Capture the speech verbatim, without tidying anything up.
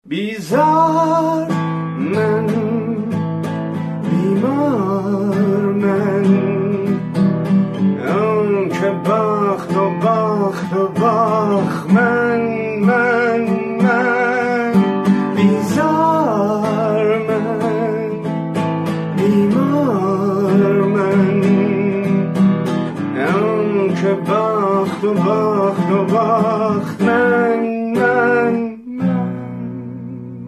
بیزار من، بیمار من، اون که باخت و باخت و باخت من من من بیزار من، بیمار من، اون که باخت و باخت و باخت من